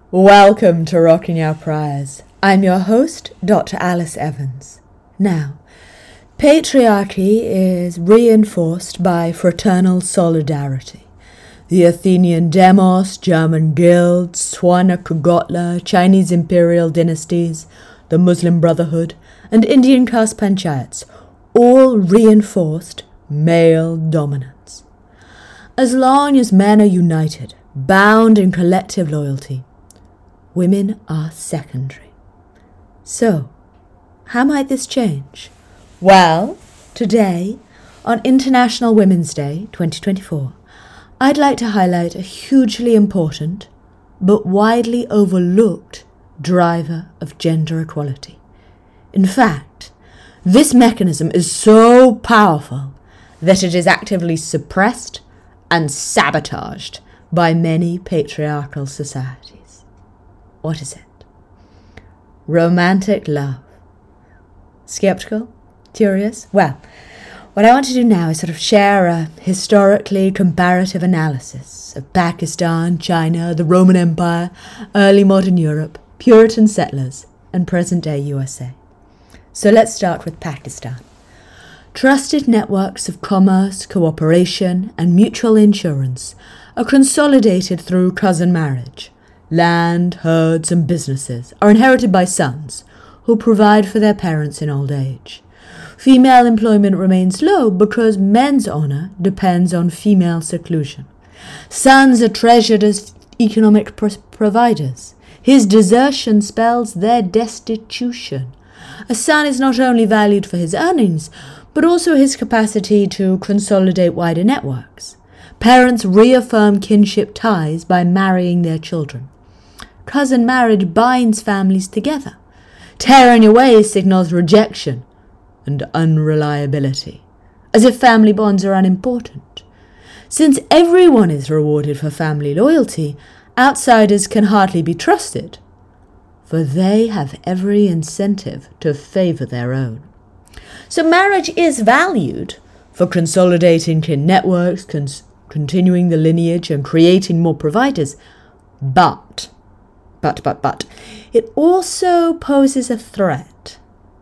Welcome to Rocking Our Priors. I'm your host, Dr. Alice Evans. Now, patriarchy is reinforced by fraternal solidarity. The Athenian demos, German guilds, Swanaka Gotla, Chinese imperial dynasties, the Muslim Brotherhood, and Indian caste panchayats all reinforced male dominance. As long as men are united, bound in collective loyalty, women are secondary. So, how might this change? Well, today, on International Women's Day 2024, I'd like to highlight a hugely important but widely overlooked driver of gender equality. In fact, this mechanism is so powerful that it is actively suppressed and sabotaged by many patriarchal societies. What is it? Romantic love. Skeptical? Curious? Well, what I want to do now is sort of share a historically comparative analysis of Pakistan, China, the Roman Empire, early modern Europe, Puritan settlers, and present-day USA. So let's start with Pakistan. Trusted networks of commerce, cooperation, and mutual insurance are consolidated through cousin marriage. Land, herds, and businesses are inherited by sons who provide for their parents in old age. Female employment remains low because men's honor depends on female seclusion. Sons are treasured as economic providers. His desertion spells their destitution. A son is not only valued for his earnings, but also his capacity to consolidate wider networks. Parents reaffirm kinship ties by marrying their children. Cousin marriage binds families together. Tearing away signals rejection and unreliability, as if family bonds are unimportant. Since everyone is rewarded for family loyalty, outsiders can hardly be trusted, for they have every incentive to favour their own. So marriage is valued for consolidating kin networks, continuing the lineage and creating more providers, but it also poses a threat.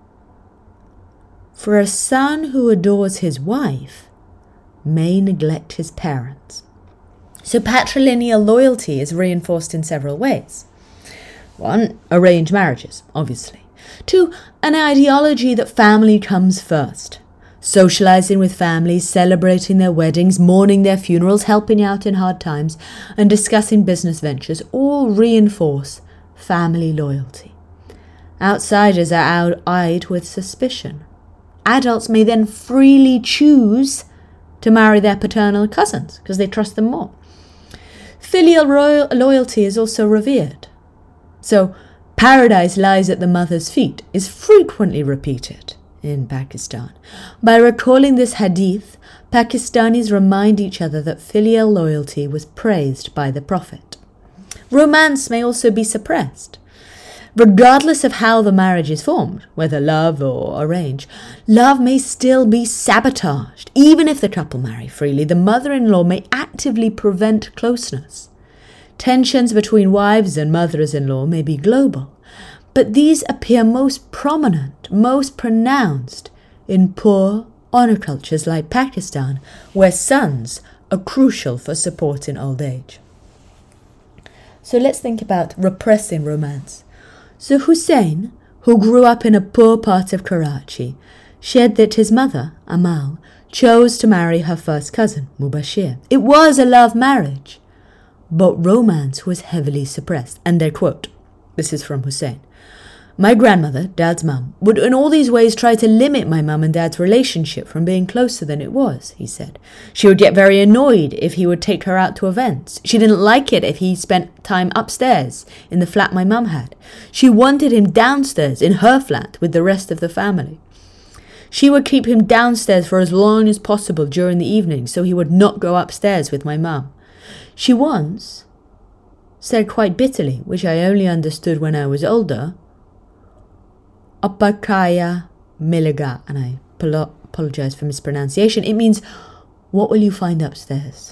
For a son who adores his wife may neglect his parents. So patrilineal loyalty is reinforced in several ways. 1. Arranged marriages, obviously. 2. An ideology that family comes first. Socializing with families, celebrating their weddings, mourning their funerals, helping out in hard times, and discussing business ventures all reinforce family loyalty. Outsiders are eyed with suspicion. Adults may then freely choose to marry their paternal cousins because they trust them more. Filial loyalty is also revered. So, paradise lies at the mother's feet is frequently repeated in Pakistan. By recalling this hadith, Pakistanis remind each other that filial loyalty was praised by the Prophet. Romance may also be suppressed. Regardless of how the marriage is formed, whether love or arranged, love may still be sabotaged. Even if the couple marry freely, the mother-in-law may actively prevent closeness. Tensions between wives and mothers-in-law may be global, but these appear most prominent, most pronounced in poor honor cultures like Pakistan, where sons are crucial for support in old age. So let's think about repressing romance. So Hussein, who grew up in a poor part of Karachi, shared that his mother, Amal, chose to marry her first cousin, Mubashir. It was a love marriage, but romance was heavily suppressed. And I quote, this is from Hussein. My grandmother, Dad's mum, would in all these ways try to limit my mum and Dad's relationship from being closer than it was, he said. She would get very annoyed if he would take her out to events. She didn't like it if he spent time upstairs in the flat my mum had. She wanted him downstairs in her flat with the rest of the family. She would keep him downstairs for as long as possible during the evening so he would not go upstairs with my mum. She once said quite bitterly, which I only understood when I was older, Apakaya Miliga, and I apologize for mispronunciation. It means, what will you find upstairs?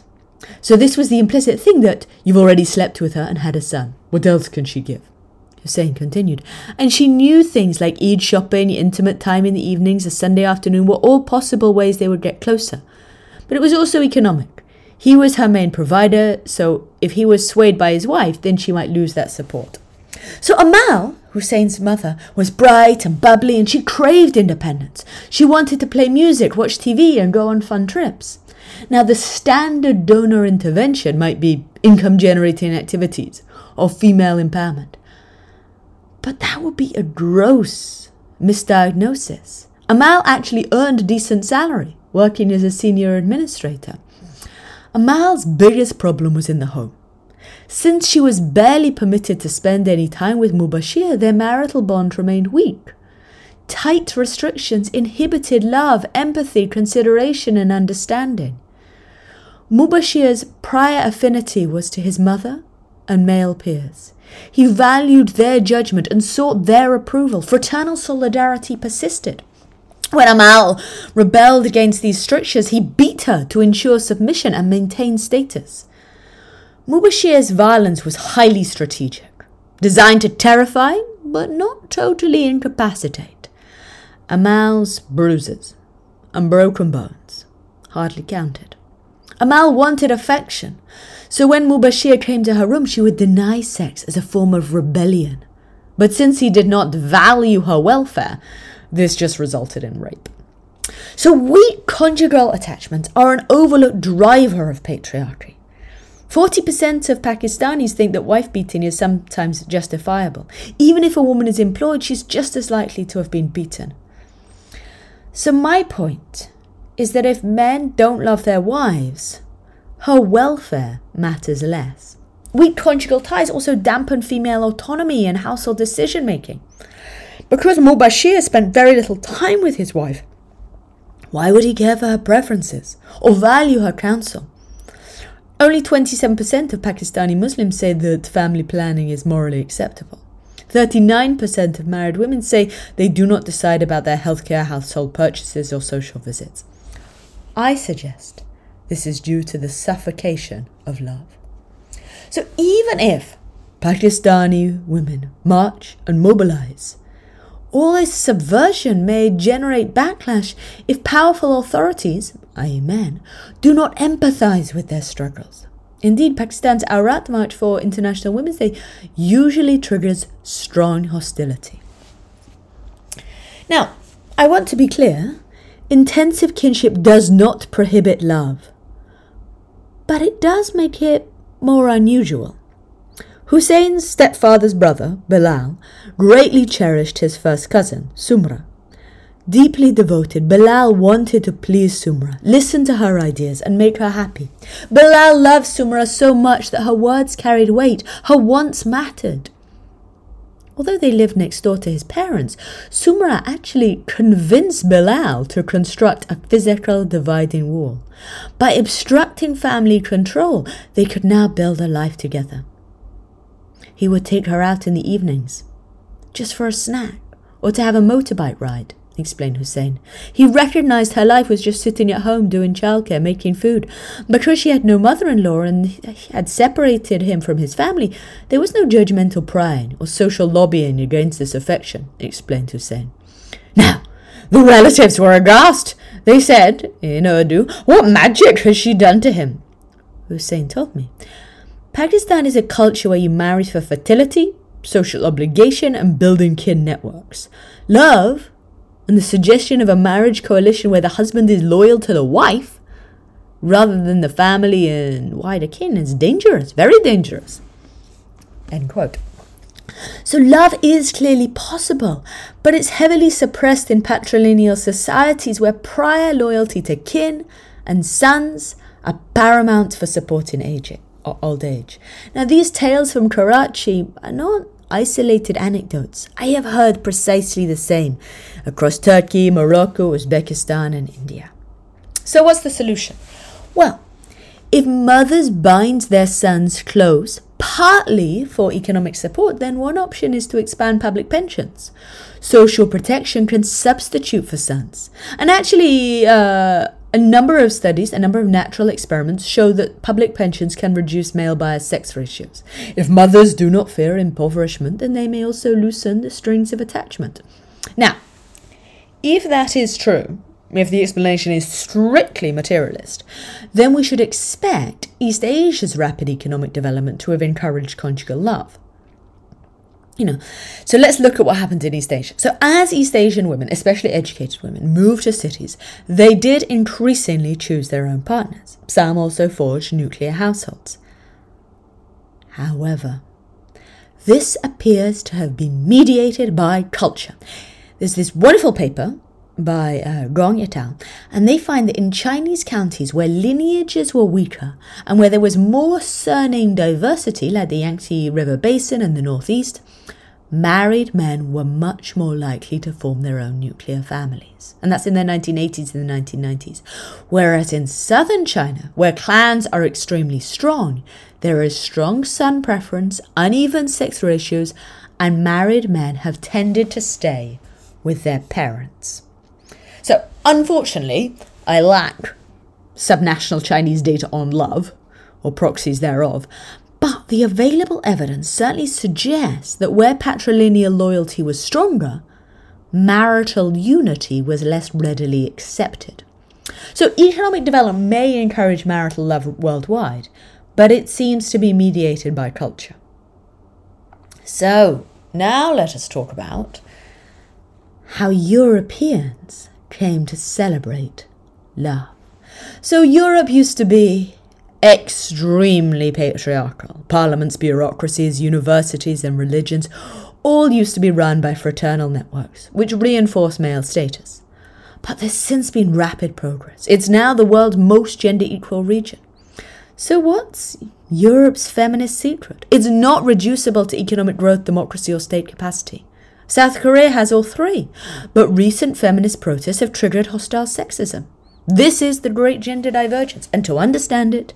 So this was the implicit thing, that you've already slept with her and had a son. What else can she give? Hussein continued. And she knew things like Eid shopping, intimate time in the evenings, a Sunday afternoon were all possible ways they would get closer. But it was also economic. He was her main provider, so if he was swayed by his wife, then she might lose that support. So Amal, Hussein's mother, was bright and bubbly, and she craved independence. She wanted to play music, watch TV, and go on fun trips. Now, the standard donor intervention might be income-generating activities or female empowerment. But that would be a gross misdiagnosis. Amal actually earned a decent salary, working as a senior administrator. Amal's biggest problem was in the home. Since she was barely permitted to spend any time with Mubashir, their marital bond remained weak. Tight restrictions inhibited love, empathy, consideration, and understanding. Mubashir's prior affinity was to his mother and male peers. He valued their judgment and sought their approval. Fraternal solidarity persisted. When Amal rebelled against these strictures, he beat her to ensure submission and maintain status. Mubashir's violence was highly strategic, designed to terrify, but not totally incapacitate. Amal's bruises and broken bones hardly counted. Amal wanted affection, so when Mubashir came to her room, she would deny sex as a form of rebellion. But since he did not value her welfare, this just resulted in rape. So weak conjugal attachments are an overlooked driver of patriarchy. 40% of Pakistanis think that wife beating is sometimes justifiable. Even if a woman is employed, she's just as likely to have been beaten. So my point is that if men don't love their wives, her welfare matters less. Weak conjugal ties also dampen female autonomy and household decision-making. Because Mubashir spent very little time with his wife, why would he care for her preferences or value her counsel? Only 27% of Pakistani Muslims say that family planning is morally acceptable. 39% of married women say they do not decide about their healthcare, household purchases, or social visits. I suggest this is due to the suffocation of love. So even if Pakistani women march and mobilize, all this subversion may generate backlash if powerful authorities, i.e. men, do not empathize with their struggles. Indeed, Pakistan's Aurat March for International Women's Day usually triggers strong hostility. Now, I want to be clear, intensive kinship does not prohibit love, but it does make it more unusual. Hussein's stepfather's brother, Bilal, greatly cherished his first cousin, Sumra. Deeply devoted, Bilal wanted to please Sumra, listen to her ideas, and make her happy. Bilal loved Sumra so much that her words carried weight, her wants mattered. Although they lived next door to his parents, Sumra actually convinced Bilal to construct a physical dividing wall. By obstructing family control, they could now build a life together. He would take her out in the evenings, just for a snack, or to have a motorbike ride, explained Hussein. He recognized her life was just sitting at home doing childcare, making food. Because she had no mother-in-law and had separated him from his family, there was no judgmental pride or social lobbying against this affection, explained Hussein. Now, the relatives were aghast. They said, in Urdu, "What magic has she done to him?" Hussein told me, Pakistan is a culture where you marry for fertility, social obligation, and building kin networks. Love, and the suggestion of a marriage coalition where the husband is loyal to the wife, rather than the family and wider kin, is dangerous, very dangerous. End quote. So love is clearly possible, but it's heavily suppressed in patrilineal societies where prior loyalty to kin and sons are paramount for supporting old age. Now, these tales from Karachi are not isolated anecdotes. I have heard precisely the same across Turkey, Morocco, Uzbekistan, and India. So what's the solution? Well, if mothers bind their sons close, partly for economic support, then one option is to expand public pensions. Social protection can substitute for sons. And actually, A number of studies, a number of natural experiments show that public pensions can reduce male-biased sex ratios. If mothers do not fear impoverishment, then they may also loosen the strings of attachment. Now, if that is true, if the explanation is strictly materialist, then we should expect East Asia's rapid economic development to have encouraged conjugal love. So let's look at what happened in East Asia. So as East Asian women, especially educated women, moved to cities, they did increasingly choose their own partners. Some also forged nuclear households. However, this appears to have been mediated by culture. There's this wonderful paper by Gong et al., and they find that in Chinese counties where lineages were weaker and where there was more surname diversity, like the Yangtze River Basin and the Northeast, married men were much more likely to form their own nuclear families. And that's in the 1980s and the 1990s. Whereas in southern China, where clans are extremely strong, there is strong son preference, uneven sex ratios, and married men have tended to stay with their parents. So, unfortunately, I lack subnational Chinese data on love, or proxies thereof, but the available evidence certainly suggests that where patrilineal loyalty was stronger, marital unity was less readily accepted. So, economic development may encourage marital love worldwide, but it seems to be mediated by culture. So, now let us talk about how Europeans came to celebrate love. So Europe used to be extremely patriarchal. Parliaments, bureaucracies, universities and religions all used to be run by fraternal networks, which reinforce male status. But there's since been rapid progress. It's now the world's most gender equal region. So what's Europe's feminist secret? It's not reducible to economic growth, democracy or state capacity. South Korea has all three, but recent feminist protests have triggered hostile sexism. This is the great gender divergence, and to understand it,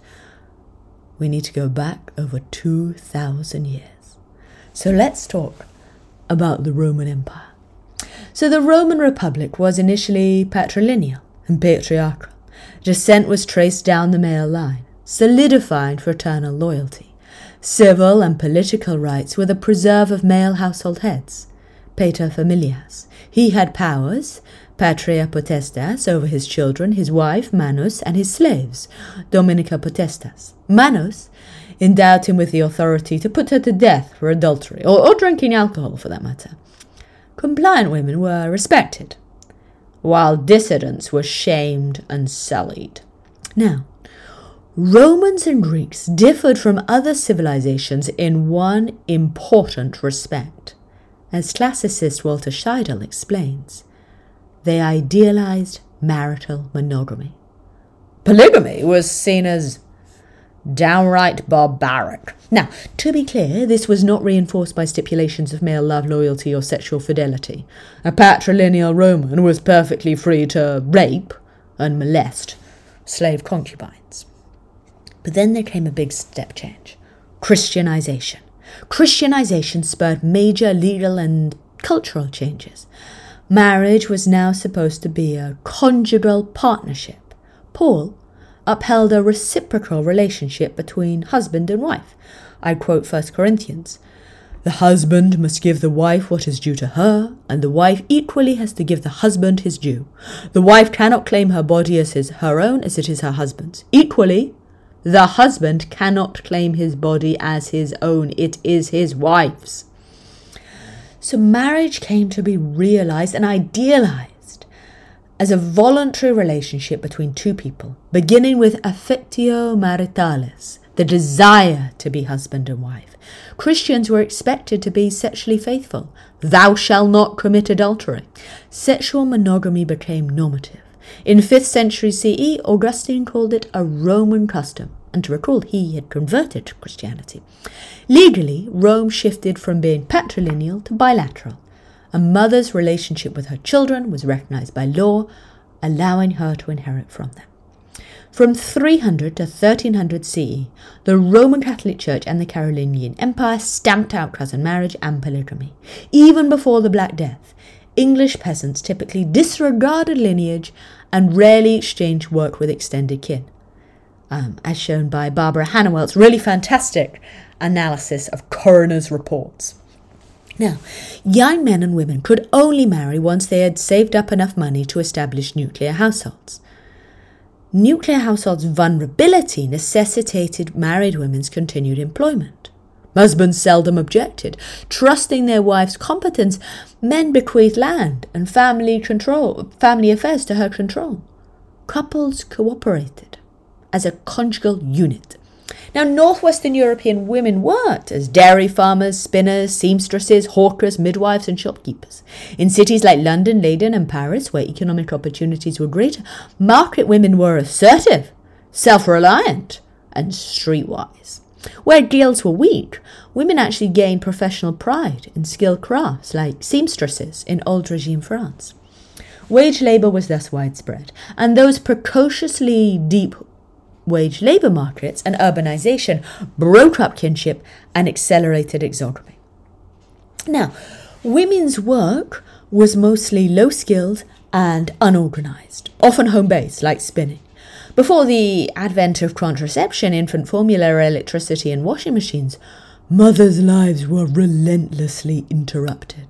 we need to go back over 2,000 years. So let's talk about the Roman Empire. So the Roman Republic was initially patrilineal and patriarchal. Descent was traced down the male line, solidifying fraternal loyalty. Civil and political rights were the preserve of male household heads. Pater familias. He had powers, patria potestas, over his children, his wife, Manus, and his slaves, dominica potestas. Manus endowed him with the authority to put her to death for adultery, or drinking alcohol for that matter. Compliant women were respected, while dissidents were shamed and sullied. Now, Romans and Greeks differed from other civilizations in one important respect. As classicist Walter Scheidel explains, they idealized marital monogamy. Polygamy was seen as downright barbaric. Now, to be clear, this was not reinforced by stipulations of male love, loyalty, or sexual fidelity. A patrilineal Roman was perfectly free to rape and molest slave concubines. But then there came a big step change: Christianization. Christianization spurred major legal and cultural changes. Marriage was now supposed to be a conjugal partnership. Paul upheld a reciprocal relationship between husband and wife. I quote 1 Corinthians. The husband must give the wife what is due to her, and the wife equally has to give the husband his due. The wife cannot claim her body as her own as it is her husband's. Equally, the husband cannot claim his body as his own. It is his wife's. So marriage came to be realized and idealized as a voluntary relationship between two people, beginning with affectio maritalis, the desire to be husband and wife. Christians were expected to be sexually faithful. Thou shalt not commit adultery. Sexual monogamy became normative. In 5th century CE, Augustine called it a Roman custom, and to recall, he had converted to Christianity. Legally, Rome shifted from being patrilineal to bilateral. A mother's relationship with her children was recognized by law, allowing her to inherit from them. From 300 to 1300 CE, the Roman Catholic Church and the Carolingian Empire stamped out cousin marriage and polygamy. Even before the Black Death, English peasants typically disregarded lineage and rarely exchanged work with extended kin, as shown by Barbara Hannawell's really fantastic analysis of coroner's reports. Now, young men and women could only marry once they had saved up enough money to establish nuclear households. Nuclear households' vulnerability necessitated married women's continued employment. Husbands seldom objected. Trusting their wife's competence, men bequeathed land and family affairs to her control. Couples cooperated as a conjugal unit. Now, northwestern European women worked as dairy farmers, spinners, seamstresses, hawkers, midwives, and shopkeepers. In cities like London, Leiden, and Paris, where economic opportunities were greater, market women were assertive, self-reliant, and streetwise. Where guilds were weak, women actually gained professional pride in skilled crafts like seamstresses in old regime France. Wage labour was thus widespread, and those precociously deep wage labour markets and urbanisation broke up kinship and accelerated exogamy. Now, women's work was mostly low-skilled and unorganised, often home-based, like spinning. Before the advent of contraception, infant formula, electricity and washing machines, mothers' lives were relentlessly interrupted.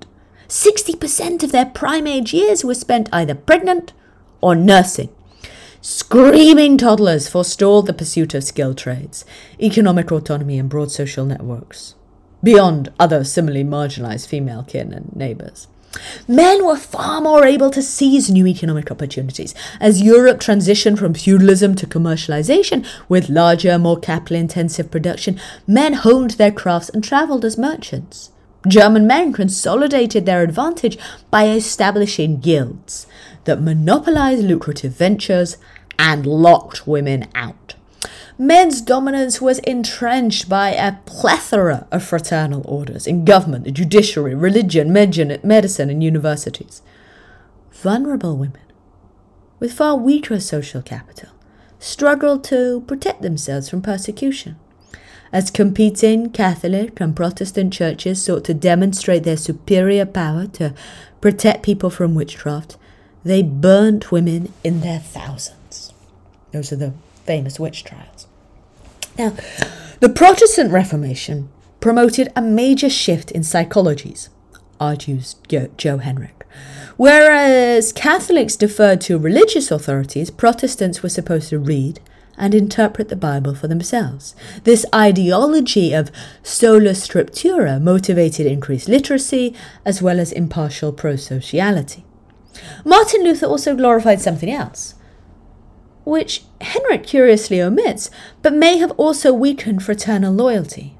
60% of their prime-age years were spent either pregnant or nursing. Screaming toddlers forestalled the pursuit of skilled trades, economic autonomy and broad social networks, beyond other similarly marginalised female kin and neighbours. Men were far more able to seize new economic opportunities. As Europe transitioned from feudalism to commercialisation, with larger, more capital-intensive production, men honed their crafts and travelled as merchants. German men consolidated their advantage by establishing guilds that monopolised lucrative ventures and locked women out. Men's dominance was entrenched by a plethora of fraternal orders in government, the judiciary, religion, medicine, and universities. Vulnerable women, with far weaker social capital, struggled to protect themselves from persecution. As competing Catholic and Protestant churches sought to demonstrate their superior power to protect people from witchcraft, they burnt women in their thousands. Those are the famous witch trials. Now, the Protestant Reformation promoted a major shift in psychologies, argues Joe Henrich. Whereas Catholics deferred to religious authorities, Protestants were supposed to read and interpret the Bible for themselves. This ideology of sola scriptura motivated increased literacy as well as impartial pro-sociality. Martin Luther also glorified something else, which Henrich curiously omits, but may have also weakened fraternal loyalty.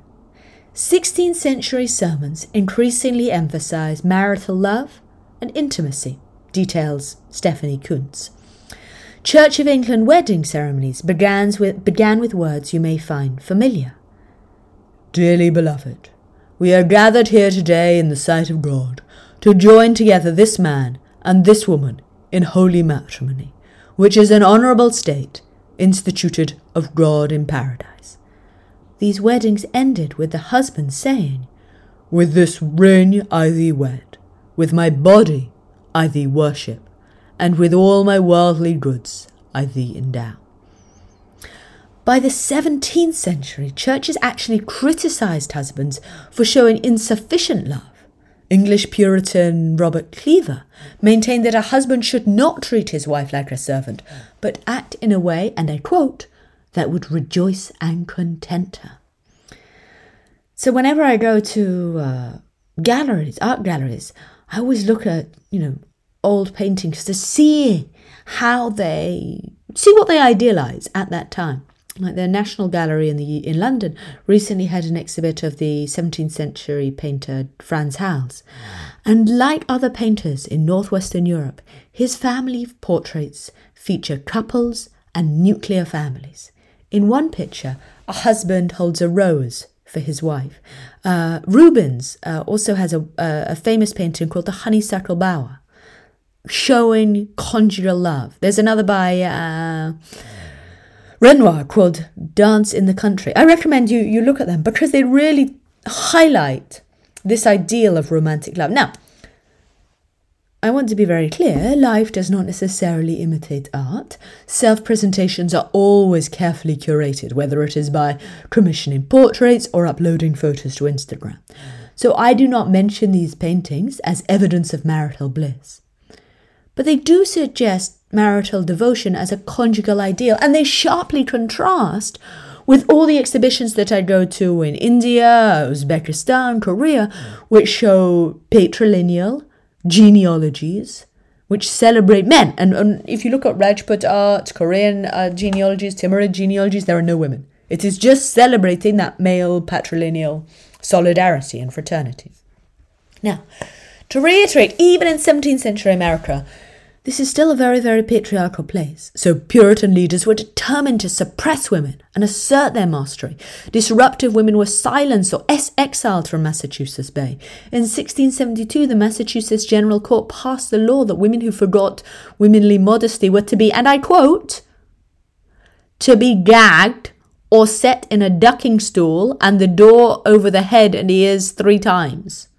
16th century sermons increasingly emphasized marital love and intimacy, details Stephanie Kuntz. Church of England wedding ceremonies began with words you may find familiar. Dearly beloved, we are gathered here today in the sight of God to join together this man and this woman in holy matrimony, which is an honourable state instituted of God in paradise. These weddings ended with the husband saying, With this ring I thee wed, with my body I thee worship, and with all my worldly goods I thee endow. By the 17th century, churches actually criticised husbands for showing insufficient love. English Puritan Robert Cleaver maintained that a husband should not treat his wife like a servant, but act in a way, and I quote, that would rejoice and content her. So whenever I go to galleries, art galleries, I always look at, old paintings to see what they idealise at that time. Like the National Gallery in London recently had an exhibit of the 17th century painter Frans Hals. And like other painters in northwestern Europe, his family portraits feature couples and nuclear families. In one picture, a husband holds a rose for his wife. Rubens also has a famous painting called The Honeysuckle Bower, showing conjugal love. There's another by Renoir called Dance in the Country. I recommend you look at them because they really highlight this ideal of romantic love. Now, I want to be very clear, life does not necessarily imitate art. Self-presentations are always carefully curated, whether it is by commissioning portraits or uploading photos to Instagram. So I do not mention these paintings as evidence of marital bliss. But they do suggest marital devotion as a conjugal ideal, and they sharply contrast with all the exhibitions that I go to in India, Uzbekistan, Korea, which show patrilineal genealogies, which celebrate men. And if you look at Rajput art, Korean genealogies, Timurid genealogies, there are no women. It is just celebrating that male patrilineal solidarity and fraternity. Now, to reiterate, even in 17th century America, this is still a very, very patriarchal place. So Puritan leaders were determined to suppress women and assert their mastery. Disruptive women were silenced or exiled from Massachusetts Bay. In 1672, the Massachusetts General Court passed the law that women who forgot womanly modesty were to be, and I quote, to be gagged or set in a ducking stool and the door over the head and ears 3 times.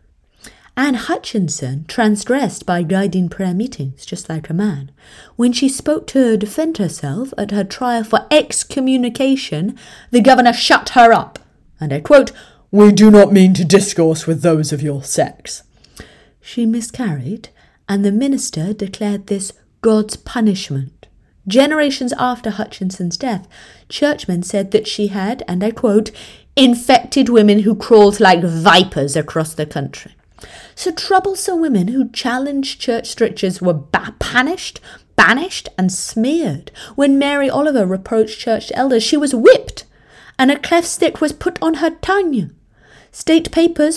Anne Hutchinson transgressed by guiding prayer meetings, just like a man. When she spoke to defend herself at her trial for excommunication, the governor shut her up. And I quote, "We do not mean to discourse with those of your sex." She miscarried, and the minister declared this God's punishment. Generations after Hutchinson's death, churchmen said that she had, and I quote, infected women who crawled like vipers across the country. So troublesome women who challenged church strictures were banished, and smeared. When Mary Oliver reproached church elders, she was whipped, and a cleft stick was put on her tongue. State papers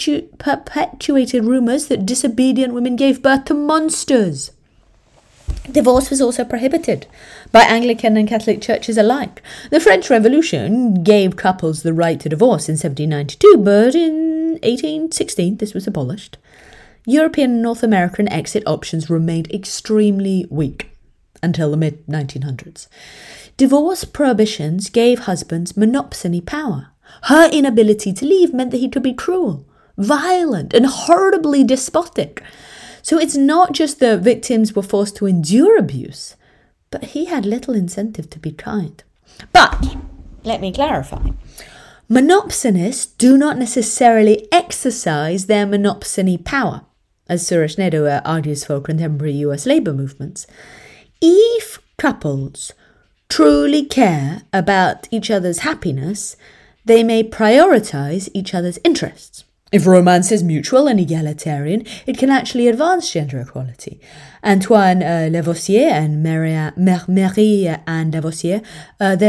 perpetuated rumours that disobedient women gave birth to monsters. Divorce was also prohibited by Anglican and Catholic churches alike. The French Revolution gave couples the right to divorce in 1792, but in 1816 this was abolished. European and North American exit options remained extremely weak until the mid-1900s. Divorce prohibitions gave husbands monopsony power. Her inability to leave meant that he could be cruel, violent, and horribly despotic. So it's not just that victims were forced to endure abuse, but he had little incentive to be kind. But, let me clarify, monopsonists do not necessarily exercise their monopsony power, as Suresh Naidu argues for contemporary US labour movements. If couples truly care about each other's happiness, they may prioritise each other's interests. If romance is mutual and egalitarian, it can actually advance gender equality. Antoine Lavoisier and Marie-Anne Lavoisier, their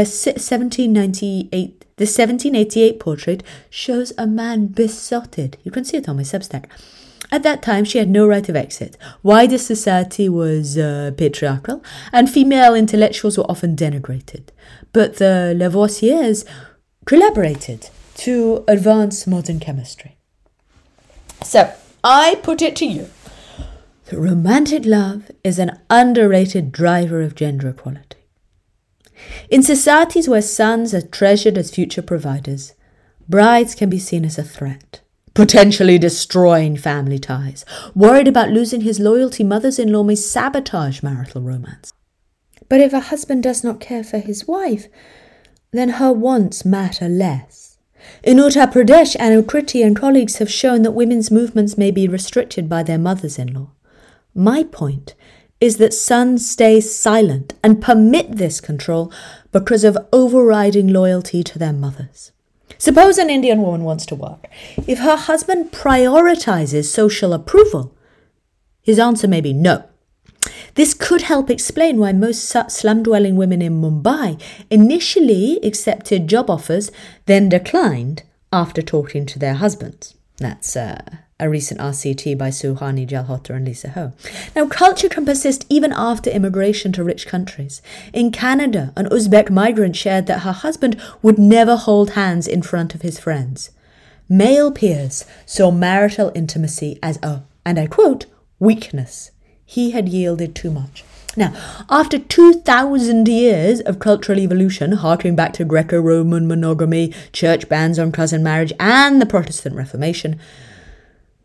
1788 portrait shows a man besotted. You can see it on my Substack. At that time, she had no right of exit. Wider society was patriarchal, and female intellectuals were often denigrated. But the Lavoisiers collaborated to advance modern chemistry. So, I put it to you that romantic love is an underrated driver of gender equality. In societies where sons are treasured as future providers, brides can be seen as a threat, potentially destroying family ties. Worried about losing his loyalty, mothers-in-law may sabotage marital romance. But if a husband does not care for his wife, then her wants matter less. In Uttar Pradesh, Anukriti and colleagues have shown that women's movements may be restricted by their mothers-in-law. My point is that sons stay silent and permit this control because of overriding loyalty to their mothers. Suppose an Indian woman wants to work. If her husband prioritizes social approval, his answer may be no. This could help explain why most slum-dwelling women in Mumbai initially accepted job offers, then declined after talking to their husbands. That's a recent RCT by Suhani Jalhotra and Lisa Ho. Now, culture can persist even after immigration to rich countries. In Canada, an Uzbek migrant shared that her husband would never hold hands in front of his friends. Male peers saw marital intimacy as a, and I quote, weakness. He had yielded too much. Now, after 2,000 years of cultural evolution, harking back to Greco-Roman monogamy, church bans on cousin marriage, and the Protestant Reformation,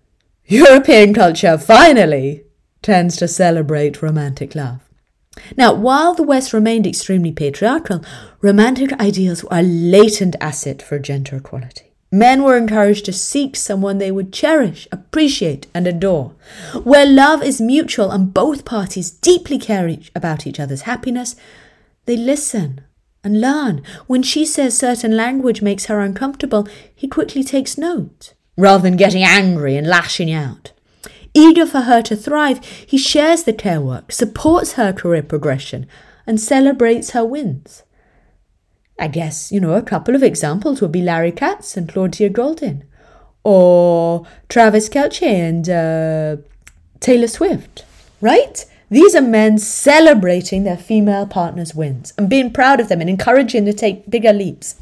European culture finally tends to celebrate romantic love. Now, while the West remained extremely patriarchal, romantic ideals were a latent asset for gender equality. Men were encouraged to seek someone they would cherish, appreciate, and adore. Where love is mutual and both parties deeply care about each other's happiness, they listen and learn. When she says certain language makes her uncomfortable, he quickly takes note, rather than getting angry and lashing out. Eager for her to thrive, he shares the care work, supports her career progression, and celebrates her wins. I guess, a couple of examples would be Larry Katz and Claudia Goldin, or Travis Kelce and Taylor Swift, right? These are men celebrating their female partner's wins and being proud of them and encouraging them to take bigger leaps.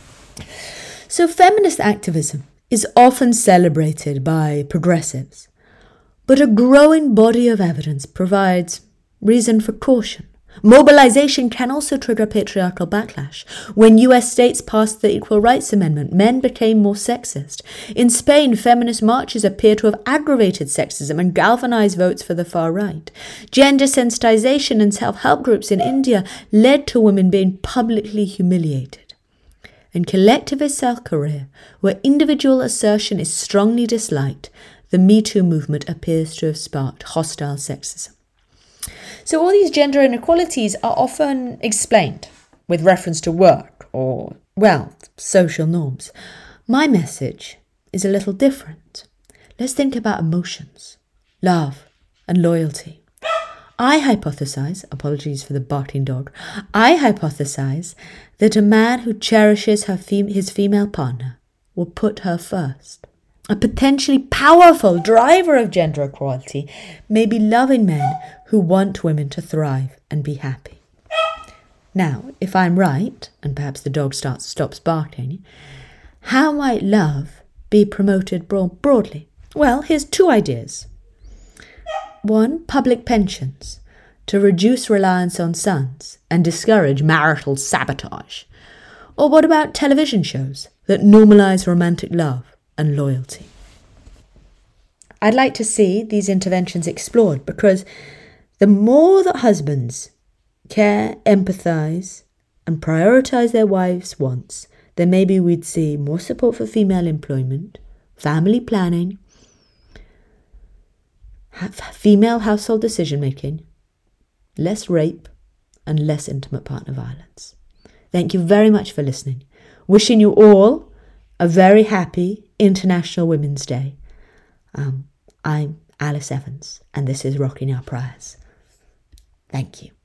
So feminist activism is often celebrated by progressives, but a growing body of evidence provides reason for caution. Mobilization can also trigger patriarchal backlash. When US states passed the Equal Rights Amendment, men became more sexist. In Spain, feminist marches appear to have aggravated sexism and galvanized votes for the far right. Gender sensitization and self-help groups in India led to women being publicly humiliated. In collectivist self-career, where individual assertion is strongly disliked, the Me Too movement appears to have sparked hostile sexism. So all these gender inequalities are often explained with reference to work or, social norms. My message is a little different. Let's think about emotions, love, and loyalty. I hypothesize, apologies for the barking dog, I hypothesize that a man who cherishes his female partner will put her first. A potentially powerful driver of gender equality may be loving men who want women to thrive and be happy. Now, if I'm right, and perhaps the dog stops barking, how might love be promoted broadly? Well, here's two ideas. One, public pensions to reduce reliance on sons and discourage marital sabotage. Or what about television shows that normalize romantic love and loyalty? I'd like to see these interventions explored, because the more that husbands care, empathize, and prioritize their wives' wants, then maybe we'd see more support for female employment, family planning, female household decision-making, less rape, and less intimate partner violence. Thank you very much for listening. Wishing you all a very happy International Women's Day. I'm Alice Evans, and this is Rocking Our Prayers. Thank you.